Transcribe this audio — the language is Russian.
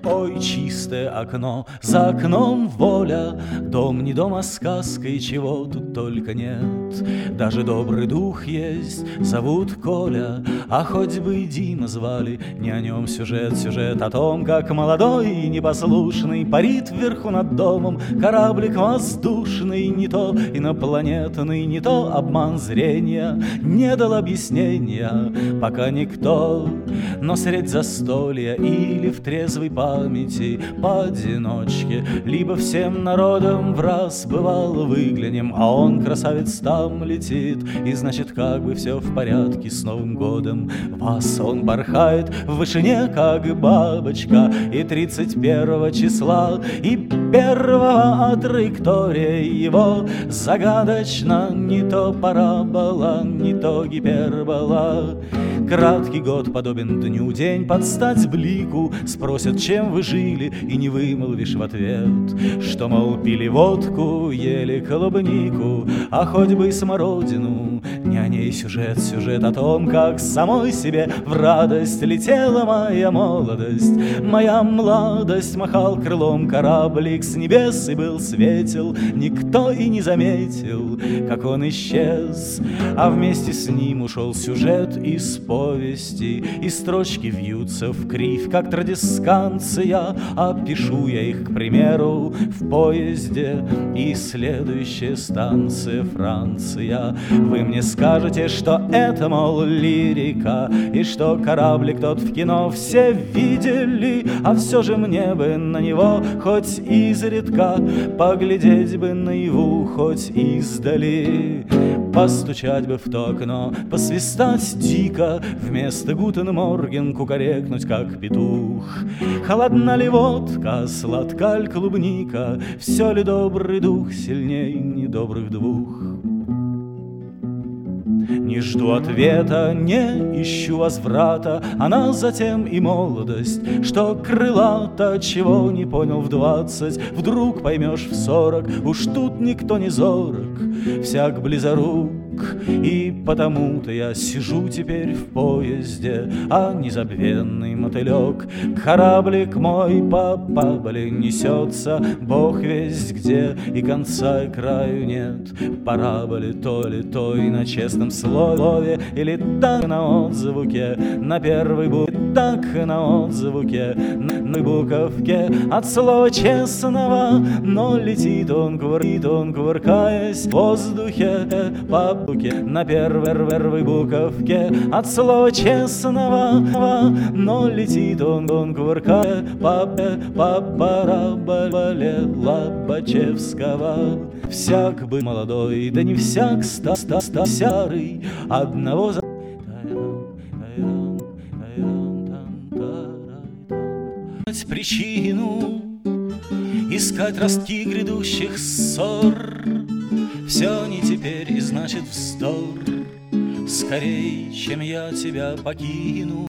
Ой, чистое окно, за окном воля, дом не дом, а сказка, и чего тут только нет. Даже добрый дух есть, зовут Коля, а хоть бы и Дима звали, не о нем сюжет, сюжет о том, как молодой и непослушный парит вверху над домом кораблик воздушный, не то инопланетный, не то обман зрения, не дал объяснения пока никто. Но средь застолья или в трезвой памяти поодиночке, либо всем народом в раз бывало выглянем, а он, красавец, там летит, и значит, как бы все в порядке с Новым годом. Вас он порхает в вышине, как бабочка, и 31 числа, и 1-го траектория его загадочно, не то парабола, не то гипербола. Краткий год подобен дню, день под стать блику. Спросят, чем вы жили, и не вымолвишь в ответ, что, мол, пили водку, ели клубнику, а хоть бы и смородину. Не о ней сюжет, сюжет о том, как самой себе в радость летела моя молодость. Моя младость, махал крылом кораблик с небес и был светел. Никто и не заметил, как он исчез, а вместе с ним ушел сюжет из повести, и строчки вьются в кривь, как традисканция, а пишу я их, к примеру, в поезде, и следующая станция Франция. Вы мне скажете, что это, мол, лирика, и что кораблик тот в кино все видели, а все же мне бы на него хоть изредка поглядеть бы наяву, хоть издали, постучать бы в то окно, посвистать дико, вместо «Гутен Морген» кукарекнуть, как петух. Холодна ли водка, сладка ль клубника, все ли добрый дух сильней недобрых двух? Не жду ответа, не ищу возврата, она затем и молодость, что крылата, чего не понял в 20, вдруг поймешь в 40, уж тут никто не зорок, всяк близорук. И потому-то я сижу теперь в поезде, а незабвенный мотылек, кораблик мой по паболи несется, бог весть где, и конца и краю нет. Параболи то ли той на честном слове, или так на отзвуке, на первой букве, так на отзвуке, на буковке от слова честного, но летит он, кувыркаясь в воздухе по буке, на первой буковке от слова честного, но летит он, кувыркая по параболе Лобачевского. Всяк бы молодой, да не всяк старый, одного за причину, искать ростки грядущих ссор. Все не теперь, и значит вздор, скорей, чем я тебя покину.